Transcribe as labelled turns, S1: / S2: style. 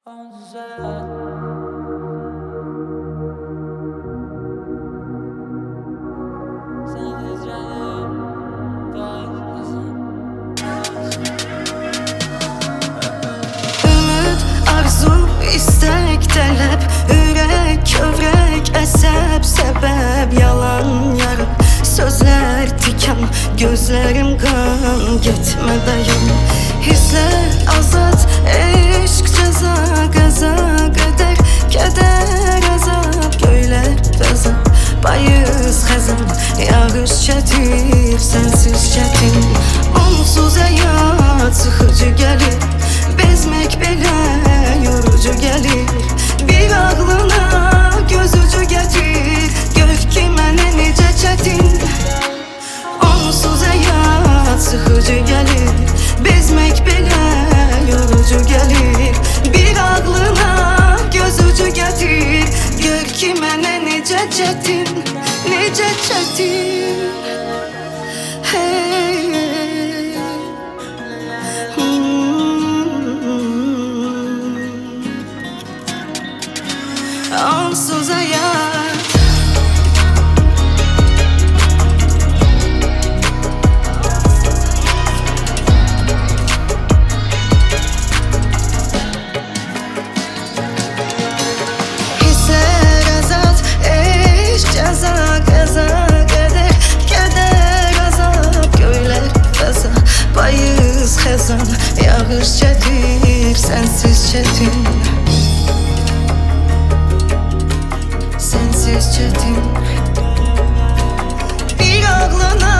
S1: Arzu, istek, talep, ürək, kövrək, əsəb, səbəb, yalan, yarım, sözlər, tikan, gözlərim qan, getmə dayan. Hisslər azad, eşq, cəza, qəza, qədər, kədər, əzab, göylər fəzab, bayız, xəzan, yağış çətir, sənsiz çətin. Onsuz həyat sıxıcı gəlir, bezmək belə yorucu gəlir. Bir ağlına gözücü gətir, gör ki mənə necə çətin. Onsuz həyat sıxıcı gəlir, bezmək belə yorucu gəlir. Bir ağlına gözücü gətir, gör ki mənə necə çətin, necə çətin. Hey, onsuz hayat. Hisler azat, eşq, cəza, qəza, qədər, kədər, əzab, göylər fəza, bayız, xəzan, yağış çətir, sənsiz çətin. Sensiz çetin. Bir ağlana